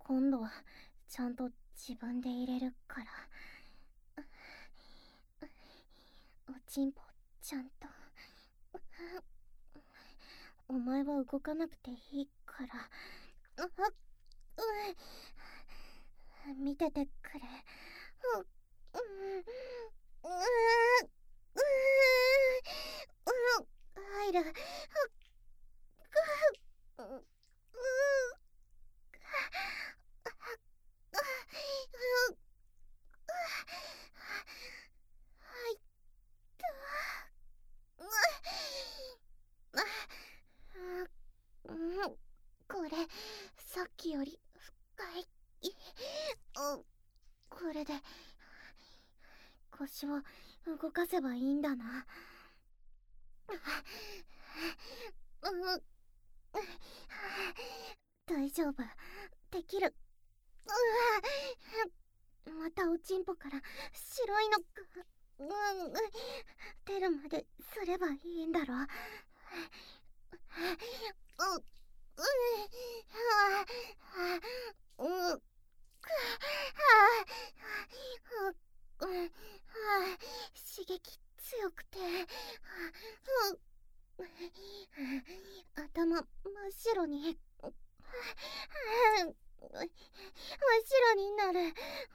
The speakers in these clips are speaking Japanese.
今度はちゃんと自分で入れるから。おちんぽちゃんと。お前は動かなくていいから。見ててくれ。入る。入った。これさっきより深い。これで腰を動かせばいいんだな。大丈夫、できる。またおちんぽから白いのが出るまですればいいんだろ。刺激強くて頭真っ白に真っ白になる。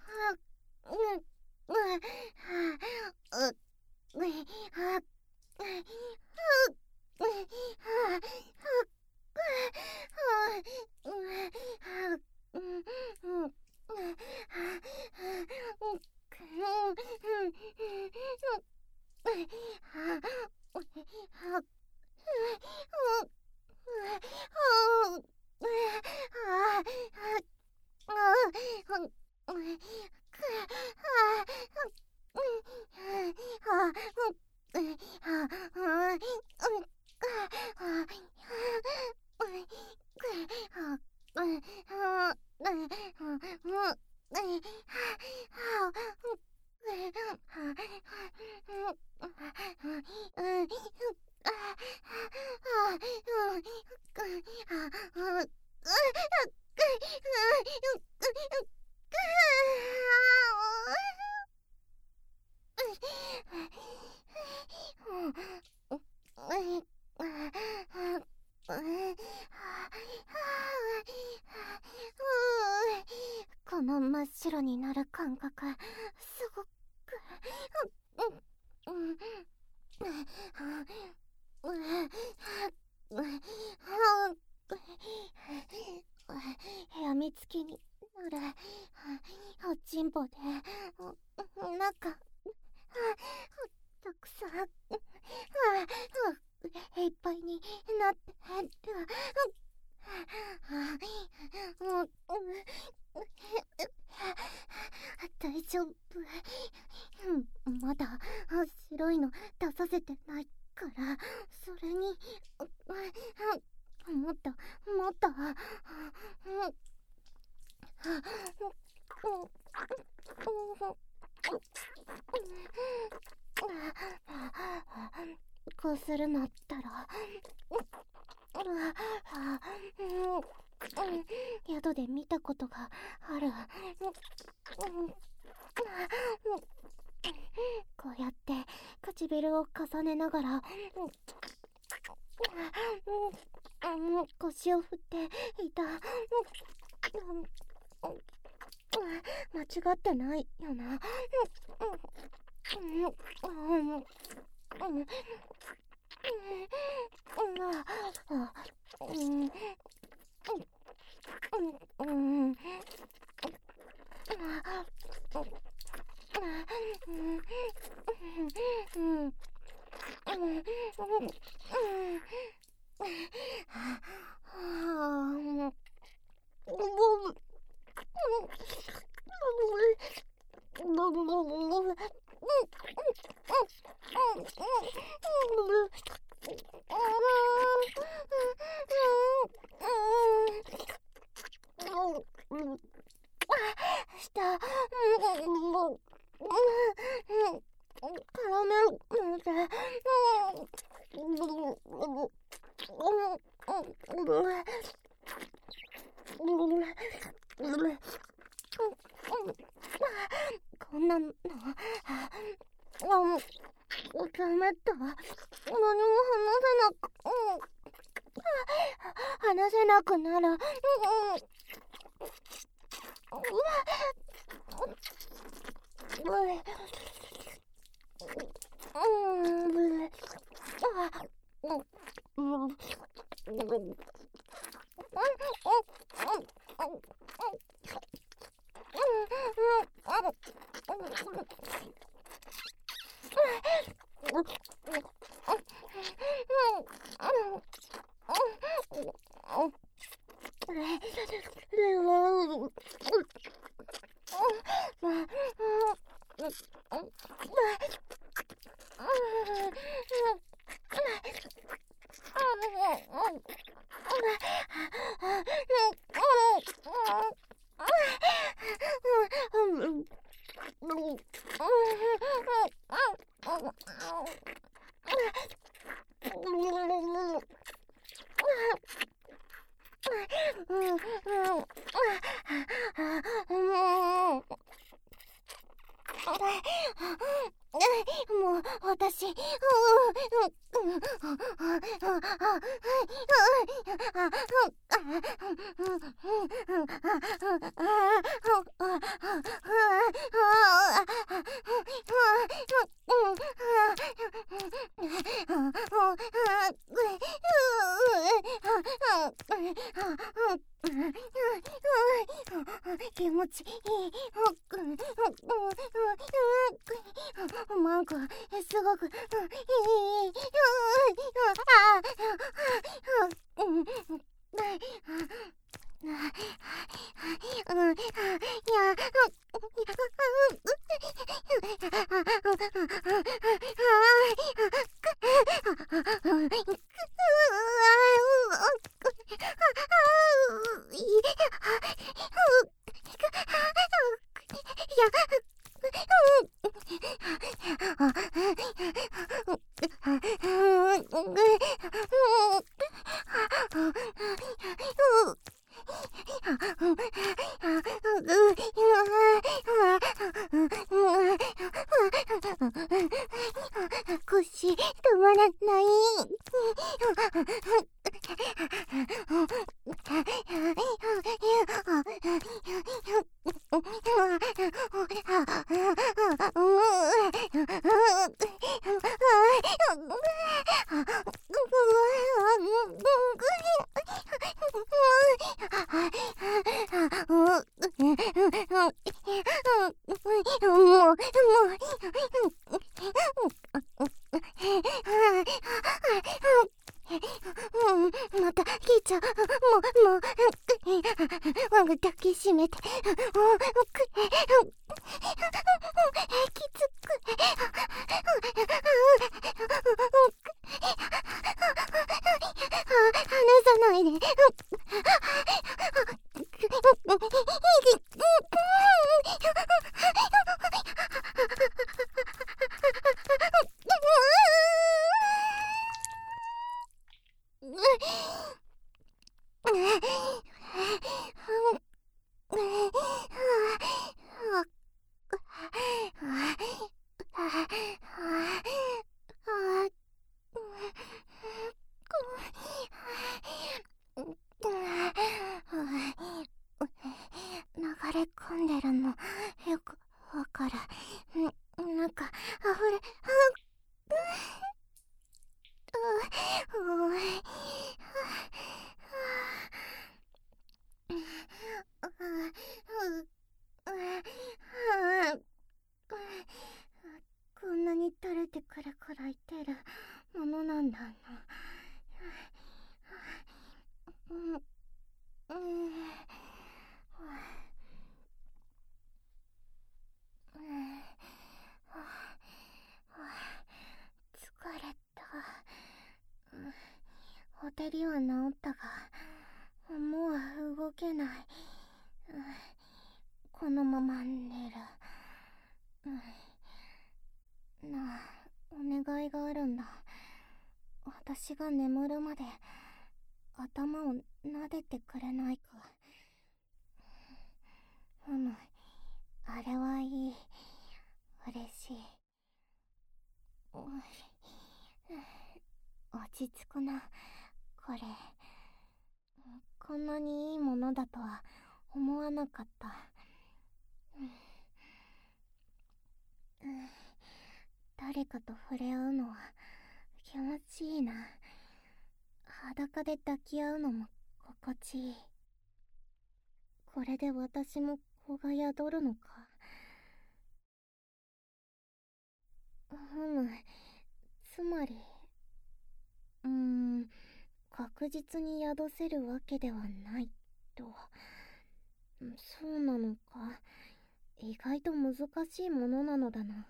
この真っ白になる感覚、すごくやみつきになる。おちんぽで中たくさんいっぱいになってる。大丈夫。まだ白いの出させてないから。それにもっともっとこうするなったら宿で見たことがある。こうやって唇を重ねながら腰を振っていた。間違ってないよな。下絡めるのでこんなの、ダメだ。何も話せなくなる。もう私、気持ちいい。なんかすごくいい。腰止まらない。また聞いちゃう。もう、抱きしめて。きつく。離さないで。流れ込んでるのよくわかる。なんか溢れ、こんなに垂れてくるくらい出るものなんだな。疲れた。ほてりは治ったが、もう動けない。このまま寝る。なあ、お願いがあるんだ。私が眠るまで頭を撫でてくれないか。 ち着くな、これ。こんなにいいものだとは思わなかった。誰かと触れ合うのは気持ちいいな。裸で抱き合うのも心地いい。これで私も子が宿るのか。つまり、確実に宿せるわけではないと。そうなのか。意外と難しいものなのだな。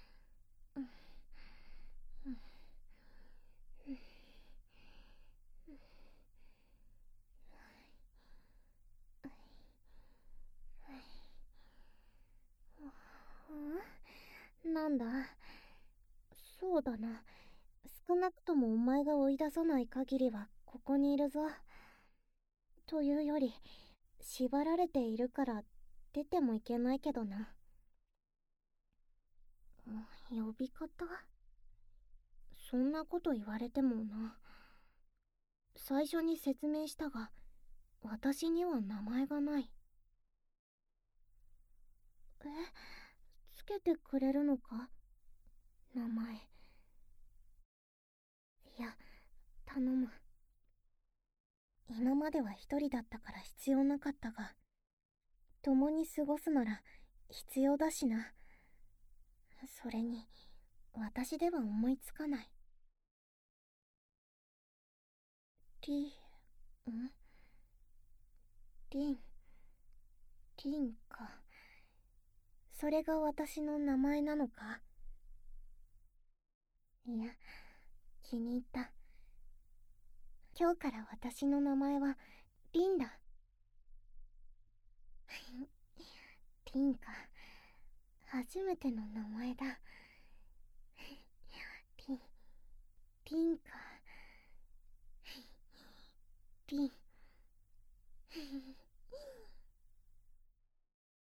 なんだ。そうだな。少なくともお前が追い出さない限りはここにいるぞ。というより、縛られているから出てもいけないけどな。呼び方？そんなこと言われてもな。最初に説明したが、私には名前がない。つけてくれるのか？名前。いや、頼む。今までは一人だったから必要なかったが、共に過ごすなら必要だしな。それに、私では思いつかない。リ、んリン、リンか。それが私の名前なのか？いや、気に入った。今日から私の名前はリンだ。リンか。初めての名前だ。リンか。リン。